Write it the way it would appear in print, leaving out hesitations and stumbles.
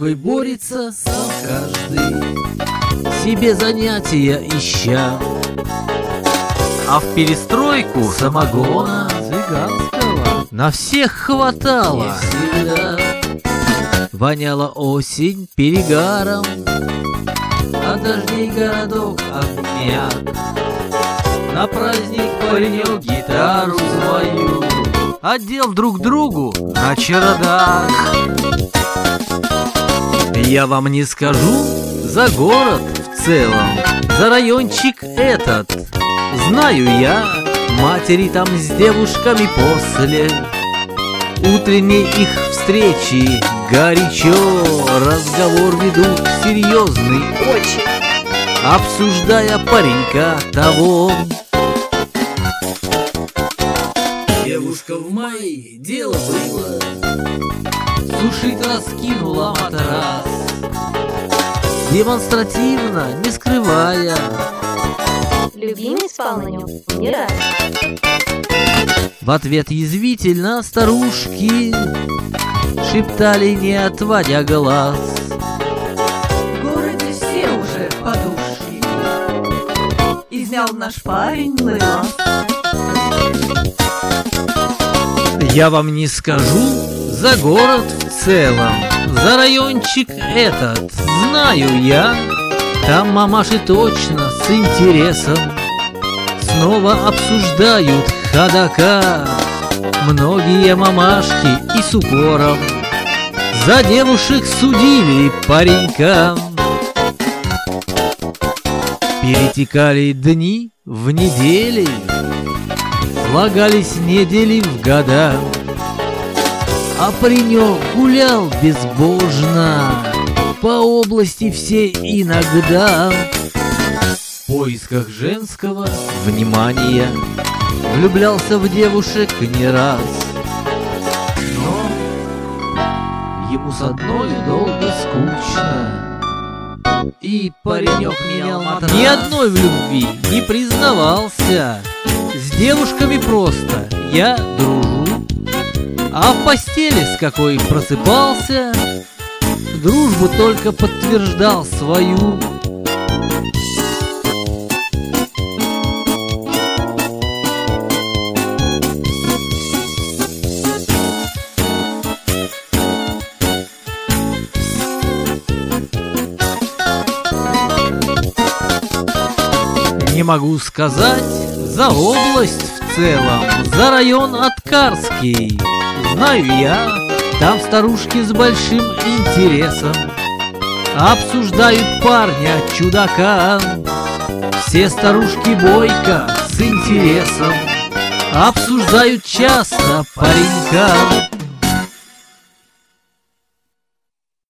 тревогой борется сам каждый, себе занятия ища. А в перестройку самогона цыганского на всех хватало. Не всегда воняла осень перегаром, от дождей городок обмяк. На праздник паренек гитару свою отдел друг другу на чердак. Я вам не скажу за город в целом, за райончик этот. Знаю я, матери там с девушками после утренней их встречи горячо разговор ведут серьезный очень, обсуждая паренька того. Девушка в мае, дело было, сушить раскинула матрас, демонстративно, не скрывая. Любимый спал на нем не раз. В ответ язвительно старушки шептали, не отводя глаз: в городе все уже подушки, изнял наш парень лаз. Я вам не скажу за город в целом, за райончик этот. Знаю я, там мамаши точно с интересом снова обсуждают ходока. Многие мамашки и с укором за девушек судили паренька. Перетекали дни в недели, слагались недели в года, а паренек гулял безбожно по области все иногда. В поисках женского внимания влюблялся в девушек не раз, но ему с одною долго скучно, и паренек менял матрас. Ни одной в любви не признавался, с девушками просто я дружу, а в постели с какой просыпался, дружбу только подтверждал свою. Не могу сказать за область в целом, за район Аткарский. Знаю я, там старушки с большим интересом обсуждают парня чудака. Все старушки бойко с интересом обсуждают часто паренька.